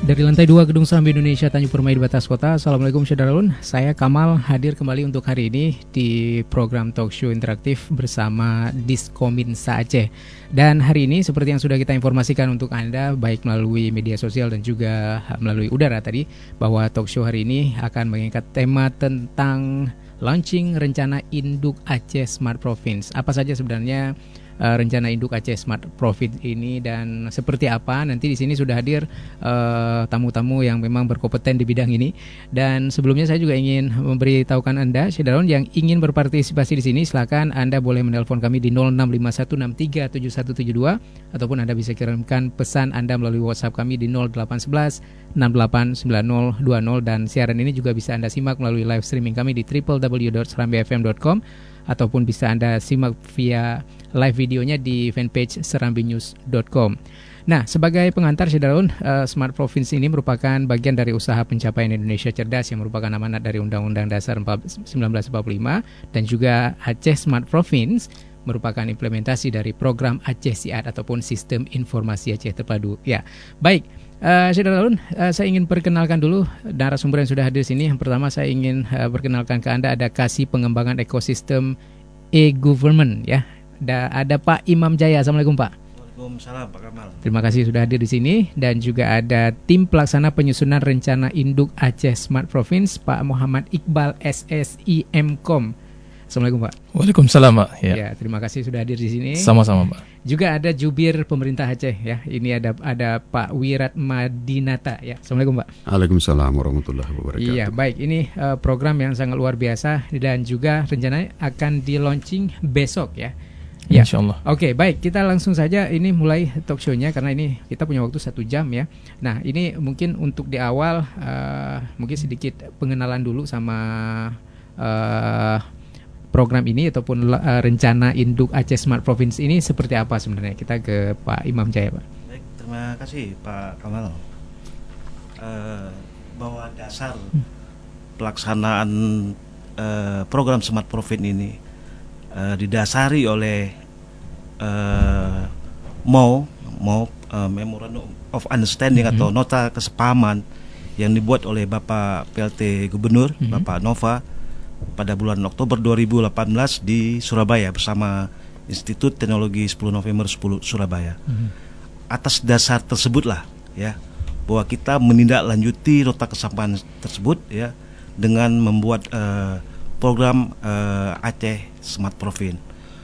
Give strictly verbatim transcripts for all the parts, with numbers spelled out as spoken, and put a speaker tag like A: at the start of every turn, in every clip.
A: Dari lantai dua Gedung Serambi Indonesia Tanjung Permai di Batas Kota. Assalamualaikum Syederalun. Saya Kamal hadir kembali untuk hari ini di program talk show interaktif bersama Diskominsa Aceh. Dan hari ini seperti yang sudah kita informasikan untuk Anda baik melalui media sosial dan juga melalui udara tadi, bahwa talk show hari ini akan mengangkat tema tentang launching rencana induk Aceh Smart Province. Apa saja sebenarnya Uh, rencana induk Aceh Smart Province ini dan seperti apa? Nanti di sini sudah hadir uh, tamu-tamu yang memang berkompeten di bidang ini. Dan sebelumnya saya juga ingin memberitahukan Anda, Syederalun, yang ingin berpartisipasi di sini, silakan Anda boleh menelpon kami di nol enam lima satu enam tiga tujuh satu tujuh dua ataupun Anda bisa kirimkan pesan Anda melalui WhatsApp kami di nol delapan satu satu enam delapan sembilan nol dua nol, dan siaran ini juga bisa Anda simak melalui live streaming kami di w w w dot serambi f m dot com ataupun bisa Anda simak via live videonya di fanpage serambi news dot com. Nah, sebagai pengantar Syederalun, uh, Smart Province ini merupakan bagian dari usaha pencapaian Indonesia Cerdas yang merupakan amanat dari Undang-Undang Dasar seribu sembilan ratus empat puluh lima, dan juga Aceh Smart Province merupakan implementasi dari program Aceh Siat ataupun Sistem Informasi Aceh Terpadu. Ya, baik. Uh, Syederalun, uh, saya ingin perkenalkan dulu narasumber yang sudah hadir di sini. Yang pertama saya ingin uh, perkenalkan ke Anda, ada Kasih Pengembangan Ekosistem E-Government, ya. Ada, ada Pak Imam Jaya. Assalamualaikum Pak.
B: Waalaikumsalam Pak Kamal.
A: Terima kasih sudah hadir di sini. Dan juga ada Tim Pelaksana Penyusunan Rencana Induk Aceh Smart Province, Pak Muhammad Iqbal S S I M Kom. Assalamualaikum Pak.
C: Waalaikumsalam Pak.
A: Ya. ya, terima kasih sudah hadir di sini.
C: Sama-sama Pak.
A: Juga ada Jubir Pemerintah Aceh, ya. Ini ada ada Pak Wirat Madinata, ya. Assalamualaikum Pak.
D: Waalaikumsalam warahmatullahi wabarakatuh.
A: Iya, baik. Ini uh, program yang sangat luar biasa dan juga rencananya akan di launching besok, ya. Ya.
C: Insya Allah.
A: Oke, baik. Kita langsung saja ini mulai talk show-nya karena ini kita punya waktu satu jam, ya. Nah, ini mungkin untuk di awal uh, mungkin sedikit pengenalan dulu sama uh, program ini ataupun uh, rencana induk Aceh Smart Province ini seperti apa sebenarnya. Kita ke Pak Imam Jaya, Pak.
B: Baik, terima kasih Pak Kamal. Uh, bahwa dasar hmm. pelaksanaan uh, program Smart Province ini uh, didasari oleh uh, M O U, M O U uh, Memorandum of Understanding hmm. atau nota kesepahaman yang dibuat oleh Bapak P L T Gubernur, hmm. Bapak Nova, pada bulan Oktober dua ribu delapan belas di Surabaya bersama Institut Teknologi sepuluh November sepuluh Surabaya. Mm-hmm. Atas dasar tersebutlah, ya, bahwa kita menindaklanjuti nota kesepahaman tersebut, ya, dengan membuat uh, program uh, Aceh Smart Province.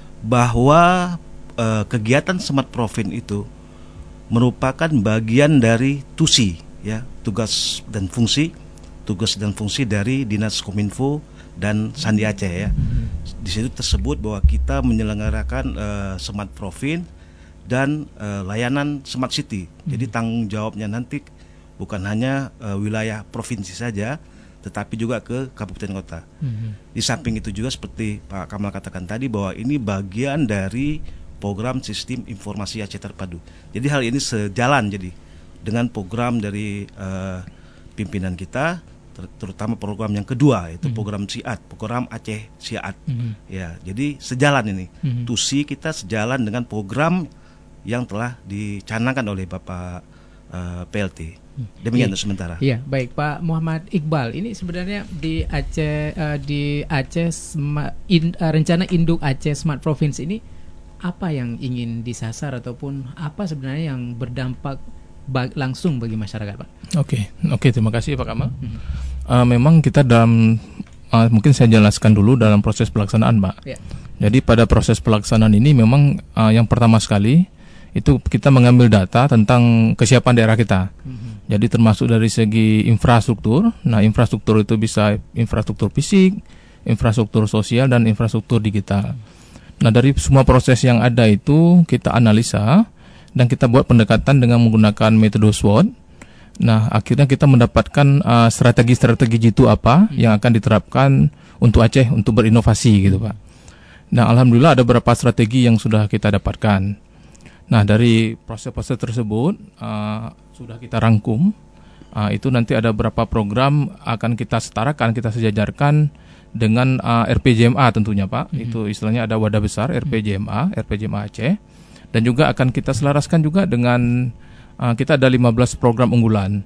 B: Bahwa uh, kegiatan Smart Province itu merupakan bagian dari T U S I, ya, tugas dan fungsi tugas dan fungsi dari Dinas Kominfo dan Sandi Aceh, ya. Di situ tersebut bahwa kita menyelenggarakan uh, Smart Province dan uh, layanan Smart City. Jadi tanggung jawabnya nanti bukan hanya uh, wilayah provinsi saja, tetapi juga ke kabupaten kota. Mm-hmm. Di samping itu juga seperti Pak Kamal katakan tadi bahwa ini bagian dari program Sistem Informasi Aceh Terpadu. Jadi hal ini sejalan jadi dengan program dari uh, pimpinan kita, terutama program yang kedua, yaitu mm-hmm. program Siat, program Aceh Siat. Mm-hmm. Ya, jadi sejalan ini. Mm-hmm. T U S I kita sejalan dengan program yang telah dicanangkan oleh Bapak uh, P L T. Demikian untuk sementara.
A: Iya, baik Pak Muhammad Iqbal. Ini sebenarnya di Aceh uh, di Aceh Sma, in, uh, rencana induk Aceh Smart Province ini apa yang ingin disasar ataupun apa sebenarnya yang berdampak bag, langsung bagi masyarakat, Pak?
C: Oke, oke, terima kasih Pak Kamal. Hmm. Uh, memang kita dalam uh, mungkin saya jelaskan dulu dalam proses pelaksanaan, Pak. Ya. Jadi pada proses pelaksanaan ini memang uh, yang pertama sekali itu kita mengambil data tentang kesiapan daerah kita. Hmm. Jadi termasuk dari segi infrastruktur. Nah, infrastruktur itu bisa infrastruktur fisik, infrastruktur sosial, dan infrastruktur digital. Nah, dari semua proses yang ada itu kita analisa dan kita buat pendekatan dengan menggunakan metode SWOT. Nah, akhirnya kita mendapatkan uh, strategi-strategi jitu apa hmm. yang akan diterapkan untuk Aceh untuk berinovasi gitu, Pak. Nah, alhamdulillah ada beberapa strategi yang sudah kita dapatkan. Nah, dari proses-proses tersebut uh, sudah kita rangkum. Uh, itu nanti ada beberapa program akan kita setarakan, kita sejajarkan dengan uh, R P J M A tentunya, Pak. Hmm. Itu istilahnya ada wadah besar R P J M A, R P J M A Aceh. Dan juga akan kita selaraskan juga dengan uh, kita ada lima belas program unggulan.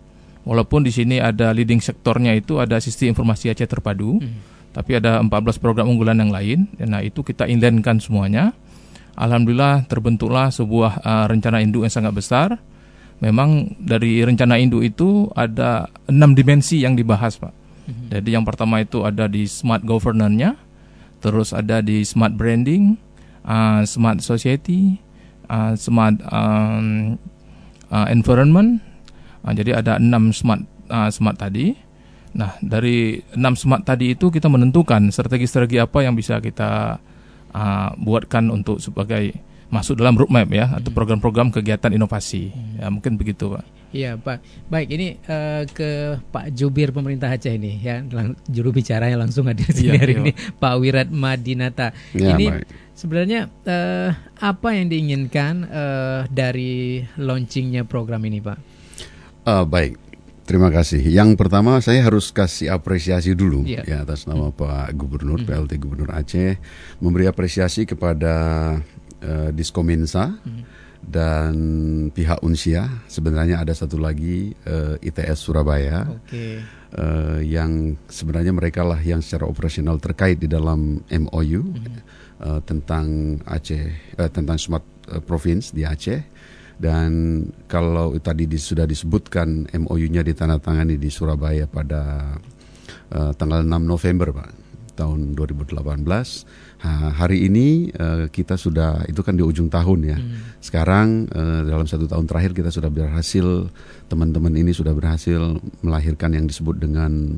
C: Walaupun di sini ada leading sektornya itu ada Sistem Informasi Aceh Terpadu, hmm. tapi ada empat belas program unggulan yang lain. Nah, itu kita indenkan semuanya. Alhamdulillah terbentuklah sebuah uh, rencana induk yang sangat besar. Memang dari rencana induk itu ada enam dimensi yang dibahas, Pak. Hmm. Jadi yang pertama itu ada di smart governance-nya, terus ada di smart branding, uh, smart society, uh, smart um, uh, environment. Uh, jadi ada enam smart uh, smart tadi. Nah, dari enam smart tadi itu kita menentukan strategi-strategi apa yang bisa kita uh, buatkan untuk sebagai masuk dalam roadmap ya, hmm. atau program-program kegiatan inovasi. Hmm. Ya, mungkin begitu, Pak.
A: Iya, Pak. Baik, ini uh, ke Pak Jubir pemerintah Aceh ini ya, lang- juru bicaranya langsung hadir di sini
C: iya,
A: hari
C: iya.
A: ini, Pak Wirat Madinata.
D: Ya,
A: ini
D: baik.
A: Sebenarnya uh, apa yang diinginkan uh, dari launchingnya program ini, Pak?
D: Uh, baik, terima kasih. Yang pertama saya harus kasih apresiasi dulu yeah. ya atas nama hmm. Pak Gubernur, hmm. P L T Gubernur Aceh, memberi apresiasi kepada uh, Diskominsa hmm. dan pihak Unsia. Sebenarnya ada satu lagi uh, I T S Surabaya, okay. uh, yang sebenarnya mereka lah yang secara operasional terkait di dalam M O U hmm. uh, tentang Aceh, uh, tentang Smart uh, Province di Aceh. Dan kalau tadi di, sudah disebutkan M O U-nya ditandatangani di Surabaya pada uh, tanggal enam November, Pak, tahun dua ribu delapan belas. Ha, hari ini uh, kita sudah, itu kan di ujung tahun ya. Hmm. Sekarang uh, dalam satu tahun terakhir kita sudah berhasil, teman-teman ini sudah berhasil melahirkan yang disebut dengan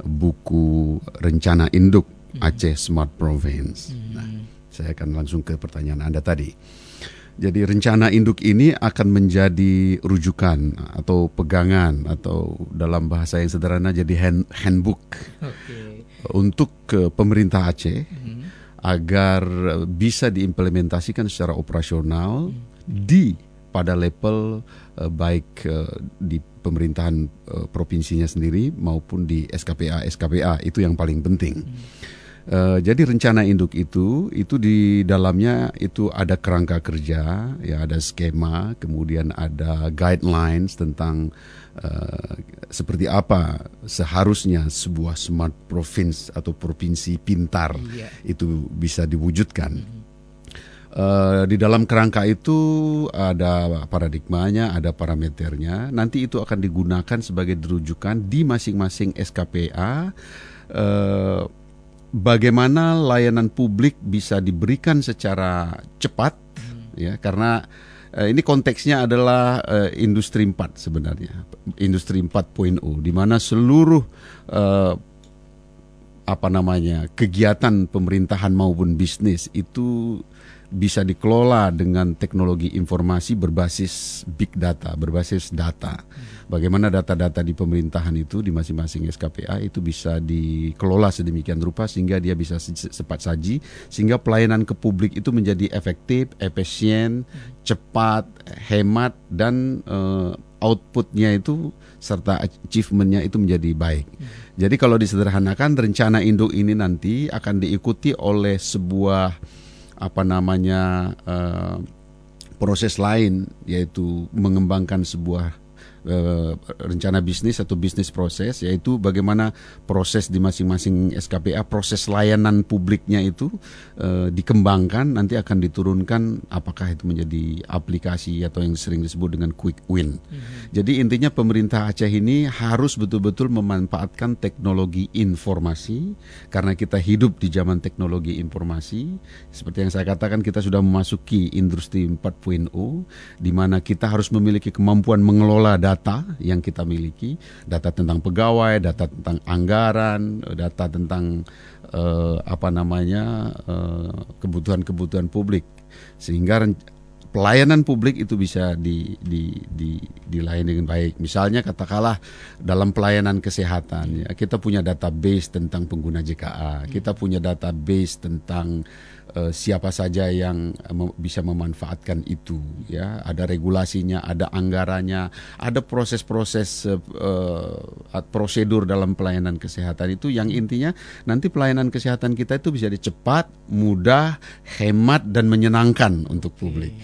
D: buku Rencana Induk Aceh Smart Province. Hmm. Nah, saya akan langsung ke pertanyaan Anda tadi. Jadi rencana induk ini akan menjadi rujukan atau pegangan atau dalam bahasa yang sederhana jadi hand, handbook okay. untuk ke pemerintah Aceh mm-hmm. agar bisa diimplementasikan secara operasional mm-hmm. di pada level uh, baik uh, di pemerintahan uh, provinsinya sendiri maupun di S K P A S K P A, itu yang paling penting. Mm-hmm. Uh, jadi rencana induk itu itu di dalamnya itu ada kerangka kerja, ya ada skema, kemudian ada guidelines tentang uh, seperti apa seharusnya sebuah smart province atau provinsi pintar yeah. itu bisa diwujudkan. Mm-hmm. Uh, di dalam kerangka itu ada paradigmanya, ada parameternya. Nanti itu akan digunakan sebagai rujukan di masing-masing S K P A. Uh, Bagaimana layanan publik bisa diberikan secara cepat, hmm. ya, karena uh, ini konteksnya adalah uh, industri empat sebenarnya, industri empat titik nol, di mana seluruh uh, apa namanya kegiatan pemerintahan maupun bisnis itu bisa dikelola dengan teknologi informasi berbasis big data, berbasis data. Bagaimana data-data di pemerintahan itu di masing-masing S K P A itu bisa dikelola sedemikian rupa sehingga dia bisa cepat saji, sehingga pelayanan ke publik itu menjadi efektif, efisien, cepat, hemat, dan uh, outputnya itu serta achievementnya itu menjadi baik. Jadi kalau disederhanakan, rencana induk ini nanti akan diikuti oleh sebuah apa namanya uh, proses lain, yaitu mengembangkan sebuah uh, rencana bisnis atau bisnis proses, yaitu bagaimana proses di masing-masing S K P A, proses layanan publiknya itu uh, dikembangkan, nanti akan diturunkan apakah itu menjadi aplikasi atau yang sering disebut dengan quick win. Mm-hmm. Jadi intinya pemerintah Aceh ini harus betul-betul memanfaatkan teknologi informasi, karena kita hidup di zaman teknologi informasi. Seperti yang saya katakan, kita sudah memasuki industri empat titik nol, di mana kita harus memiliki kemampuan mengelola data yang kita miliki, data tentang pegawai, data tentang anggaran, data tentang uh, apa namanya uh, kebutuhan-kebutuhan publik, sehingga pelayanan publik itu bisa di, di, di, dilayani dengan baik. Misalnya katakanlah dalam pelayanan kesehatan, ya, kita punya database tentang pengguna J K A, kita punya database tentang uh, siapa saja yang uh, bisa memanfaatkan itu, ya, ada regulasinya, ada anggarannya, ada proses-proses uh, prosedur dalam pelayanan kesehatan itu, yang intinya nanti pelayanan kesehatan kita itu bisa cepat, mudah, hemat, dan menyenangkan untuk publik.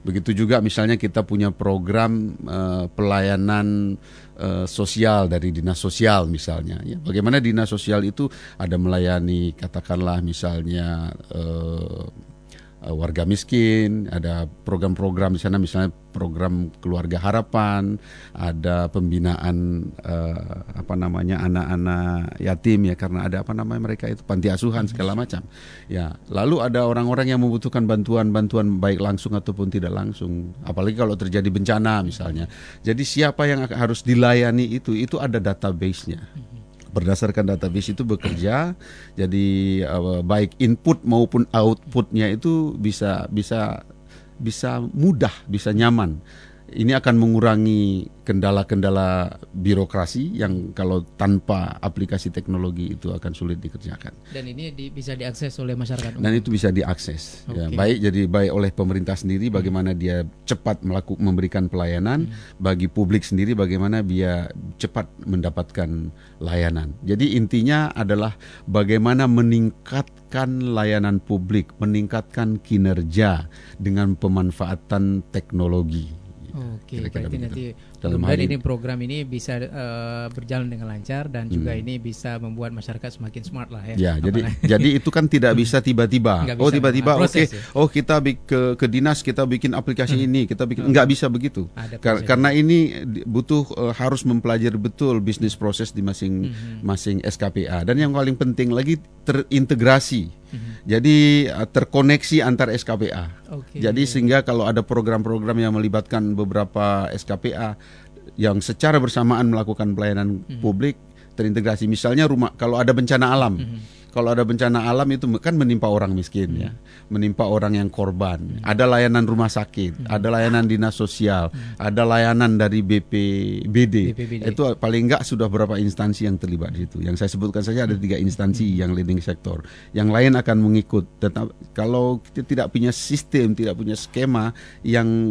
D: Begitu juga misalnya kita punya program uh, pelayanan uh, sosial dari dinas sosial misalnya. Ya, bagaimana dinas sosial itu ada melayani katakanlah misalnya uh, uh, warga miskin, ada program-program di sana misalnya program keluarga harapan, ada pembinaan uh, apa namanya anak-anak yatim ya karena ada apa namanya mereka itu panti asuhan segala macam. Ya, lalu ada orang-orang yang membutuhkan bantuan-bantuan baik langsung ataupun tidak langsung, apalagi kalau terjadi bencana misalnya. Jadi siapa yang harus dilayani itu itu ada database-nya. Berdasarkan database itu bekerja, jadi uh, baik input maupun outputnya itu bisa bisa bisa mudah, bisa nyaman. Ini akan mengurangi kendala-kendala birokrasi yang kalau tanpa aplikasi teknologi itu akan sulit dikerjakan.
A: Dan ini di, bisa diakses oleh masyarakat umum. Dan
D: itu bisa diakses.
A: Okay.
D: Ya, baik jadi baik oleh pemerintah sendiri bagaimana hmm. dia cepat melakukan memberikan pelayanan, hmm. bagi publik sendiri bagaimana dia cepat mendapatkan layanan. Jadi intinya adalah bagaimana meningkatkan layanan publik, meningkatkan kinerja dengan pemanfaatan teknologi.
A: Oke, berarti nanti mudah-mudahan ini program ini bisa uh, berjalan dengan lancar dan juga hmm. ini bisa membuat masyarakat semakin smart lah ya.
D: Ya, jadi jadi itu kan tidak bisa tiba-tiba. Oh tiba-tiba oke, okay. ya? oh kita ke ke dinas kita bikin aplikasi hmm. ini, kita bikin hmm. nggak bisa begitu. Kar- karena ini butuh uh, harus mempelajari betul bisnis proses di masing-masing hmm. S K P A dan yang paling penting lagi terintegrasi. Mm-hmm. Jadi uh, terkoneksi antar S K P A. Okay. Jadi sehingga kalau ada program-program yang melibatkan beberapa S K P A yang secara bersamaan melakukan pelayanan mm-hmm. publik terintegrasi. Misalnya rumah kalau ada bencana alam. Mm-hmm. Kalau ada bencana alam itu kan menimpa orang miskin hmm. ya, menimpa orang yang korban. Hmm. Ada layanan rumah sakit, hmm. ada layanan dinas sosial, hmm. ada layanan dari B P B D. B P B D. Itu paling enggak sudah berapa instansi yang terlibat di situ. Yang saya sebutkan saja ada tiga instansi hmm. yang leading sektor. Yang lain akan mengikut. Tetap kalau kita tidak punya sistem, tidak punya skema yang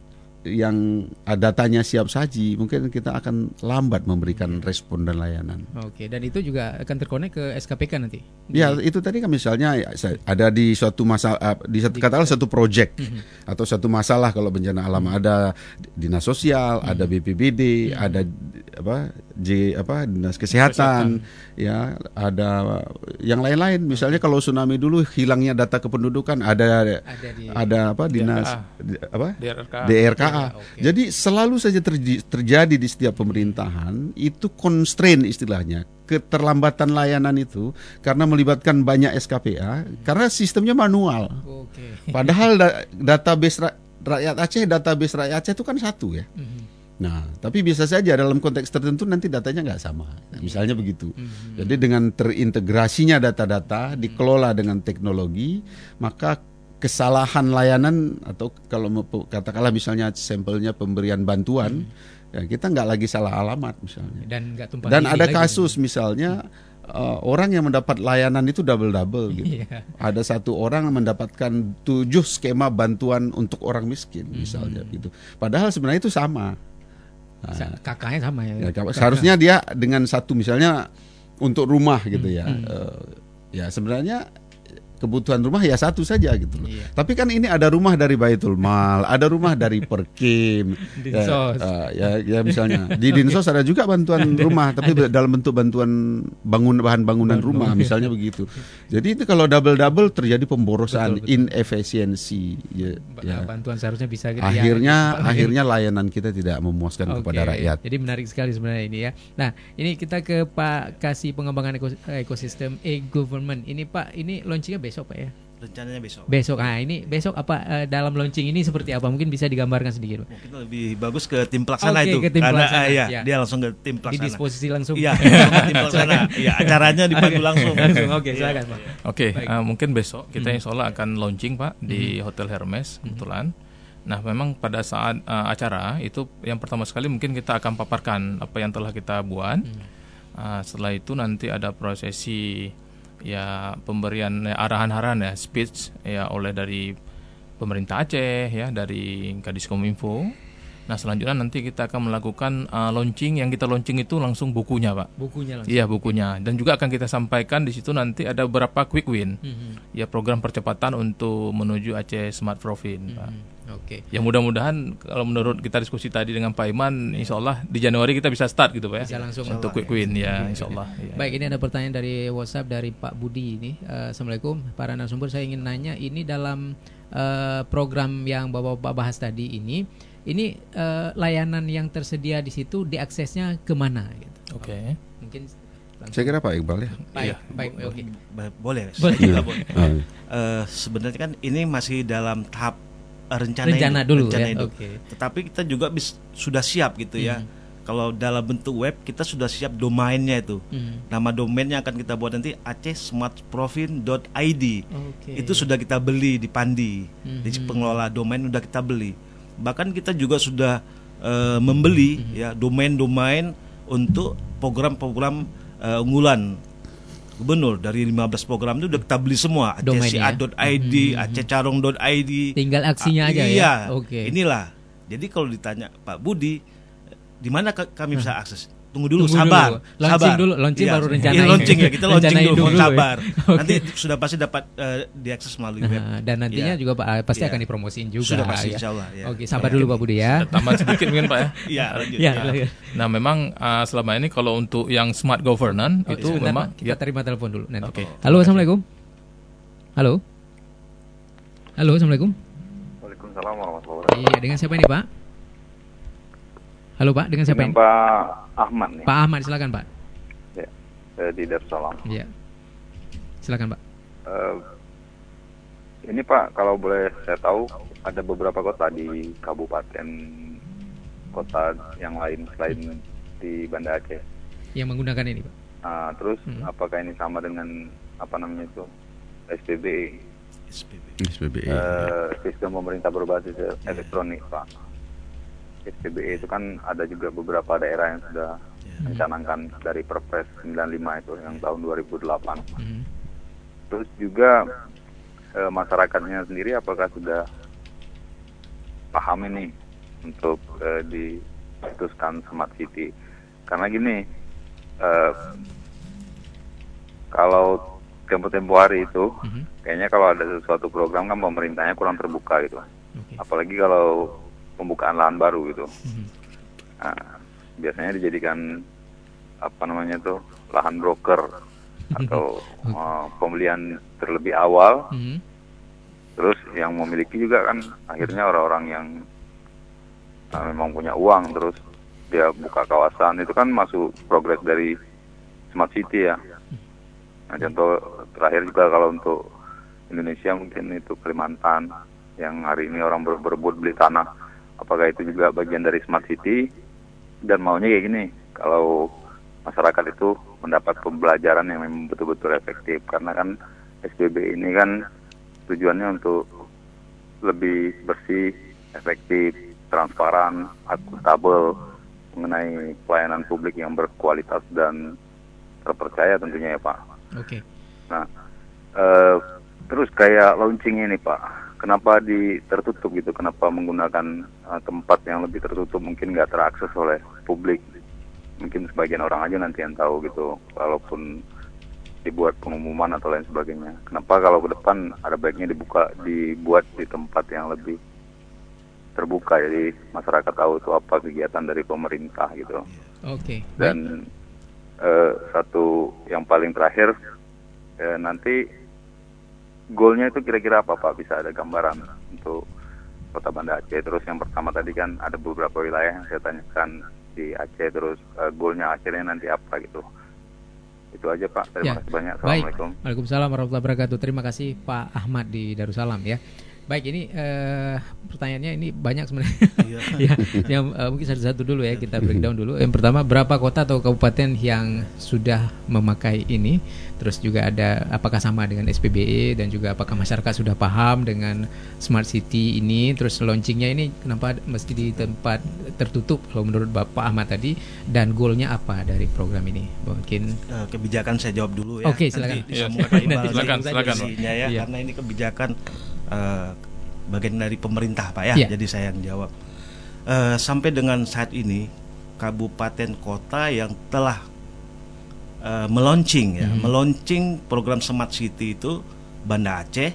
D: yang datanya siap saji, mungkin kita akan lambat memberikan respon dan layanan.
A: Oke, dan itu juga akan terkonek ke S K P K nanti?
D: Ya, itu tadi kan misalnya ada di suatu masalah, di satu katakanlah satu proyek mm-hmm. atau satu masalah kalau bencana alam mm-hmm. ada dinas sosial, mm-hmm. ada B P B D, mm-hmm. ada apa J apa dinas kesehatan, kesehatan, ya ada yang lain-lain. Misalnya kalau tsunami dulu hilangnya data kependudukan ada ada, di, ada apa dinas D R K A. apa D R K A. D R K A. Ya, okay. Jadi selalu saja terj- terjadi di setiap pemerintahan itu constraint istilahnya, keterlambatan layanan itu karena melibatkan banyak S K P A karena sistemnya manual. Okay. Padahal da- database ra- rakyat Aceh, database rakyat Aceh itu kan satu ya. Mm-hmm. Nah, tapi bisa saja dalam konteks tertentu nanti datanya nggak sama. Nah, misalnya begitu. Mm-hmm. Jadi dengan terintegrasinya data-data, dikelola dengan teknologi, maka kesalahan layanan atau kalau katakanlah misalnya sampelnya pemberian bantuan, hmm. ya kita nggak lagi salah alamat misalnya. Dan, Dan ada kasus lagi. Misalnya uh, orang yang mendapat layanan itu double-double gitu. Yeah. Ada satu orang mendapatkan tujuh skema bantuan untuk orang miskin hmm. misalnya gitu. Padahal sebenarnya itu sama.
A: Nah, kakaknya sama ya.
D: ya seharusnya dia dengan satu misalnya untuk rumah gitu ya. Hmm. Uh, ya sebenarnya kebutuhan rumah ya satu saja gitu loh. Iya. Tapi kan ini ada rumah dari Baitul Mal, ada rumah dari Perkim,
A: Dinsos.
D: Ya, uh, ya, ya misalnya di Dinsos ada juga bantuan rumah, tapi ada. Dalam bentuk bantuan bangun bahan bangunan Bangun. rumah, misalnya begitu. Jadi itu kalau double-double terjadi pemborosan, betul, betul. inefisiensi. Ya,
A: ya. Bantuan seharusnya bisa. Gitu
D: akhirnya, ya. akhirnya layanan kita tidak memuaskan okay. kepada rakyat.
A: Jadi menarik sekali sebenarnya ini ya. Nah, ini kita ke Pak Kasih Pengembangan Ekosistem E-Government. Ini Pak, ini launchingnya besok. Besok Pak ya?
B: Rencananya besok.
A: Besok, nah ini besok apa uh, dalam launching ini seperti apa? Mungkin bisa digambarkan sedikit Pak.
B: Mungkin lebih bagus ke tim pelaksana
A: okay,
B: itu.
A: Ke tim
B: Karena
A: pelaksana,
B: uh, ya,
A: ya.
B: dia langsung ke tim pelaksana.
A: Didisposisi langsung.
B: Iya, ke tim pelaksana. Iya, acaranya dipanggil langsung.
A: Langsung. Oke, okay, silakan Pak.
C: Oke, okay, uh, mungkin besok kita hmm. insya Allah akan launching Pak di hmm. Hotel Hermes kebetulan. Hmm. Nah, memang pada saat uh, acara itu yang pertama sekali mungkin kita akan paparkan apa yang telah kita buat. Hmm. Uh, setelah itu nanti ada prosesi ya pemberian ya, arahan-arahan ya speech ya oleh dari pemerintah Aceh ya dari Kadiskominfo Nah selanjutnya nanti kita akan melakukan uh, launching. Yang kita launching itu langsung bukunya, Pak.
A: Bukunya langsung.
C: Iya, bukunya. Dan juga akan kita sampaikan di situ nanti ada beberapa quick win. Mm-hmm. Ya, program percepatan untuk menuju Aceh Smart Profit, mm-hmm. Pak.
A: Oke. Okay.
C: Ya mudah-mudahan kalau menurut kita diskusi tadi dengan Pak Iman, insya Allah di Januari kita bisa start gitu, Pak ya.
A: Bisa langsung
C: untuk quick win ya, insya Allah. Ya.
A: Baik, ini ada pertanyaan dari WhatsApp dari Pak Budi ini. Uh, Assalamualaikum para narasumber, saya ingin nanya ini dalam uh, program yang Bapak-bapak bahas tadi ini, ini uh, layanan yang tersedia di situ diaksesnya kemana? Gitu.
C: Oke. Okay.
A: Mungkin
D: langsung. Saya kira Pak Iqbal ya.
A: Baik,
B: ya,
A: baik, oke. Okay.
B: Boleh.
A: Boleh.
B: Juga boleh. uh, sebenarnya kan ini masih dalam tahap rencana,
A: rencana
B: hidup,
A: dulu
B: rencana
A: ya.
B: hidup.
A: Okay.
B: Tetapi kita juga bis, sudah siap gitu ya.
A: Hmm.
B: Kalau dalam bentuk web kita sudah siap domainnya itu. Hmm. Nama domainnya akan kita buat nanti aceh smart profit dot i d. Okay. Itu sudah kita beli di Pandi. Hmm. Di pengelola domain sudah kita beli. Bahkan kita juga sudah uh, membeli hmm. ya domain-domain untuk program-program uh, unggulan Gubernur. Dari lima belas program itu udah kita beli semua. aceh c a dot i d, hmm. aceh carong dot i d.
A: Tinggal aksinya
B: A-
A: aja
B: iya,
A: ya. Oke. Okay.
B: Inilah. Jadi kalau ditanya Pak Budi, di mana kami bisa akses? Tunggu dulu,
A: Tunggu
B: sabar.
A: Dulu. Launching
B: sabar.
A: dulu, launching
B: ya,
A: baru rencana.
B: Iya, launching ya, kita launching dulu,
A: dulu
B: sabar.
A: Ya. Okay.
B: Nanti sudah pasti dapat uh, diakses melalui web.
A: Nah, dan nantinya ya. juga Pak pasti ya. akan dipromosiin juga.
B: Sudah pasti
A: ya.
B: insyaallah ya.
A: Oke, sabar ya. dulu Pak Budi ya.
C: Tambah sedikit mungkin Pak ya.
B: Iya, lanjut.
A: Ya,
B: ya.
C: Nah, memang uh, selama ini kalau untuk yang smart governance oh, itu
A: sebentar,
C: memang
A: Pak, kita ya. terima telepon dulu nanti.
C: Okay.
A: Halo, Assalamualaikum. Halo. Halo, Assalamualaikum.
E: Waalaikumsalam warahmatullahi wabarakatuh.
A: Iya, dengan siapa ini, Pak? Halo, Pak, dengan siapa
E: dengan
A: ini?
E: Pak Ahmad nih.
A: Pak Ahmad, silakan, Pak.
E: Ya, saya di Darussalam.
A: Iya. Silakan, Pak.
E: Uh, ini Pak, kalau boleh saya tahu, ada beberapa kota di kabupaten kota yang lain selain di Banda Aceh
A: yang menggunakan ini, Pak.
E: Uh, terus hmm. apakah ini sama dengan apa namanya itu S P B E?
B: S P B E.
D: S P B E.
E: Uh, sistem pemerintah berbasis yeah. elektronik, Pak. S P B E itu kan ada juga beberapa daerah yang sudah yeah. mencanangkan dari Perpres sembilan puluh lima itu yang tahun dua ribu delapan. Mm-hmm. Terus juga e, masyarakatnya sendiri apakah sudah paham ini untuk e, diputuskan Smart City? Karena gini, e, kalau tempo-tempo hari itu mm-hmm. kayaknya kalau ada sesuatu program kan pemerintahnya kurang terbuka gitu. Okay. Apalagi kalau pembukaan lahan baru gitu, mm-hmm. nah, biasanya dijadikan apa namanya tuh lahan broker atau okay. uh, pembelian terlebih awal, mm-hmm. terus yang memiliki juga kan akhirnya orang-orang yang uh, memang punya uang, terus dia buka kawasan itu kan masuk progres dari Smart City ya. Nah, contoh terakhir juga kalau untuk Indonesia mungkin itu Kalimantan yang hari ini orang ber- berebut beli tanah. Apakah itu juga bagian dari Smart City dan maunya kayak gini, kalau masyarakat itu mendapat pembelajaran yang memang betul-betul efektif, karena kan S P B ini kan tujuannya untuk lebih bersih, efektif, transparan, akuntabel mengenai pelayanan publik yang berkualitas dan terpercaya tentunya ya Pak.
A: Oke. Okay.
E: Nah, uh, terus kayak launching ini Pak. Kenapa di tertutup gitu? Kenapa menggunakan uh, tempat yang lebih tertutup, mungkin nggak terakses oleh publik? Mungkin sebagian orang aja nanti yang tahu gitu. Walaupun dibuat pengumuman atau lain sebagainya. Kenapa kalau ke depan ada baiknya dibuka, dibuat di tempat yang lebih terbuka, jadi masyarakat tahu itu apa kegiatan dari pemerintah gitu.
A: Oke. Okay.
E: Dan uh, satu yang paling terakhir uh, nanti. Goalnya itu kira-kira apa Pak? Bisa ada gambaran untuk Kota Banda Aceh. Terus yang pertama tadi kan ada beberapa wilayah yang saya tanyakan di Aceh. Terus uh, goalnya akhirnya nanti apa gitu. Itu aja Pak. Terima ya. kasih banyak. Assalamualaikum.
A: Baik. Waalaikumsalam warahmatullahi wabarakatuh. Terima kasih Pak Ahmad di Darussalam ya. Baik, ini uh, pertanyaannya ini banyak sebenarnya. ya, yang uh, mungkin satu-satu dulu ya, kita breakdown dulu. Yang pertama, berapa kota atau kabupaten yang sudah memakai ini? Terus juga ada apakah sama dengan S P B E, dan juga apakah masyarakat sudah paham dengan Smart City ini? Terus launchingnya ini kenapa mesti di tempat tertutup kalau menurut Bapak Ahmad tadi, dan goalnya apa dari program ini? Mungkin
B: uh, kebijakan saya jawab dulu ya.
A: Oke, okay, silakan.
B: Ya,
C: silakan, silakan.
B: Ya, ya. Karena ini kebijakan Uh, bagian dari pemerintah Pak ya, yeah. Jadi saya yang jawab. uh, sampai dengan saat ini kabupaten kota yang telah uh, meluncing ya, hmm. meluncing program Smart City itu Banda Aceh,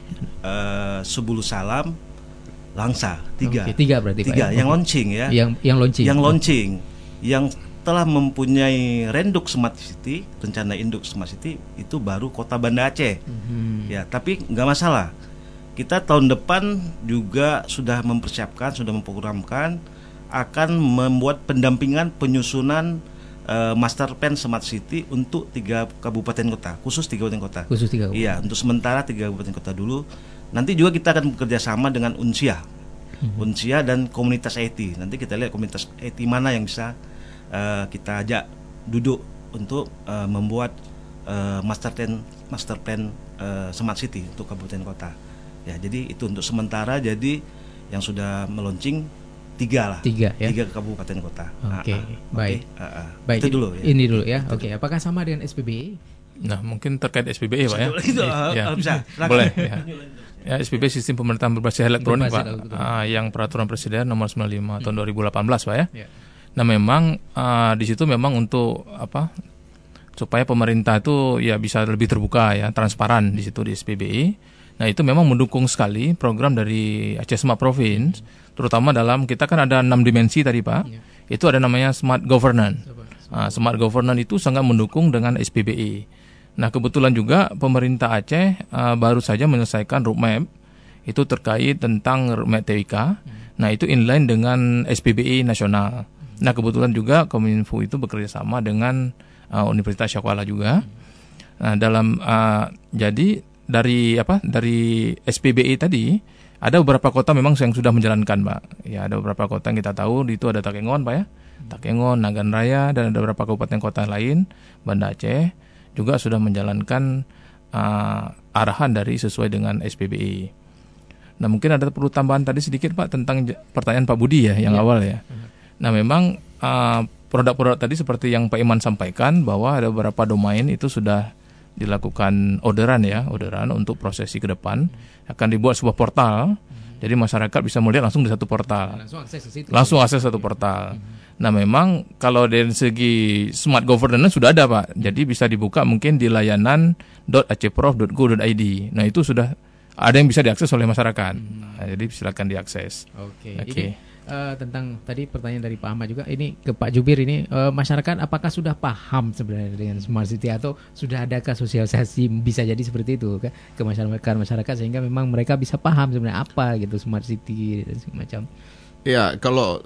B: uh, Subulu Salam, Langsa, tiga.
A: Oke, tiga berarti
B: tiga
A: Pak,
B: yang
A: okay.
B: launching ya.
A: Yang yang launching.
B: Yang launching, yang telah mempunyai renduk Smart City, rencana induk Smart City itu baru Kota Banda Aceh. Hmm. Ya, tapi nggak masalah. Kita tahun depan juga sudah mempersiapkan, sudah memprogramkan akan membuat pendampingan penyusunan Uh, master plan Smart City untuk tiga kabupaten kota, khusus tiga kabupaten kota.
A: Khusus tiga kabupaten.
B: Iya, untuk sementara tiga kabupaten kota dulu. Nanti juga kita akan bekerja sama dengan Unsia, hmm. Unsia dan komunitas I T. Nanti kita lihat komunitas I T mana yang bisa uh, kita ajak duduk untuk uh, membuat uh, master plan master plan uh, Smart City untuk kabupaten kota. Ya, jadi itu untuk sementara. Jadi yang sudah meluncing tiga lah,
A: tiga ya,
B: tiga kabupaten kota.
A: Oke, okay, baik,
B: okay. Uh, uh.
A: baik.
B: Itu dulu ya.
A: Ini dulu ya. Oke, okay. Apakah sama dengan S P B I?
C: Nah, mungkin terkait S P B I Pak ya.
B: Itu
C: ya.
B: bisa.
C: Boleh. Ya. Ya, S P B I sistem pemerintahan berbasis elektronik Pak, uh, yang peraturan presiden nomor sembilan puluh lima hmm. tahun dua ribu delapan belas Pak ya. ya. Nah, memang uh, di situ memang untuk apa? Supaya pemerintah itu ya bisa lebih terbuka ya, transparan di situ di S P B I. Nah, itu memang mendukung sekali program dari Aceh Smart Province, terutama dalam kita kan ada enam dimensi tadi Pak. Ya. Itu ada namanya Smart Governance. Nah, Smart Governance itu sangat mendukung dengan S P B I. Nah, kebetulan juga pemerintah Aceh uh, baru saja menyelesaikan roadmap itu terkait tentang roadmap T W K. Hmm. Nah, itu inline dengan S P B I nasional. Hmm. Nah, kebetulan juga Kominfo itu bekerja sama dengan uh, Universitas Syakuala juga. Hmm. Nah, dalam uh, jadi dari apa? Dari S P B I tadi ada beberapa kota memang yang sudah menjalankan, Pak. Ya, ada beberapa kota yang kita tahu itu ada Takengon, Pak ya. Hmm. Takengon, Nagan Raya, dan ada beberapa kabupaten kota lain, Banda Aceh juga sudah menjalankan uh, arahan dari sesuai dengan S P B I. Nah, mungkin ada perlu tambahan tadi sedikit Pak tentang pertanyaan Pak Budi ya yang ya. awal ya. Hmm. Nah, memang uh, produk-produk tadi seperti yang Pak Iman sampaikan bahwa ada beberapa domain itu sudah dilakukan orderan ya, orderan untuk prosesi ke depan. Hmm. Akan dibuat sebuah portal. Hmm. Jadi masyarakat bisa melihat langsung di satu portal. Langsung akses ke situ. Langsung akses satu portal. Hmm. Nah, memang kalau dari segi smart governance sudah ada Pak. Jadi bisa dibuka mungkin di layanan dot acehprof dot go dot i d. Nah, itu sudah ada yang bisa diakses oleh masyarakat. Hmm. Nah, jadi silakan diakses. Oke.
A: Okay. Okay. Uh, tentang tadi pertanyaan dari Pak Ahmad juga ini ke Pak Jubir ini uh, masyarakat apakah sudah paham sebenarnya dengan Smart City atau sudah adakah sosialisasi bisa jadi seperti itu ke, ke masyarakat masyarakat sehingga memang mereka bisa paham sebenarnya apa gitu Smart City dan semacam.
D: Ya, kalau